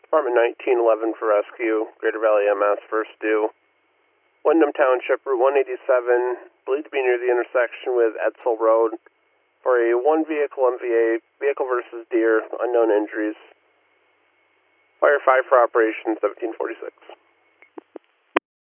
Department 1911 for rescue, Greater Valley MS, first due. Wyndham Township, Route 187, believed to be near the intersection with Edsel Road for a one-vehicle MVA, vehicle versus deer, unknown injuries. Fire 5 for Operation 1746.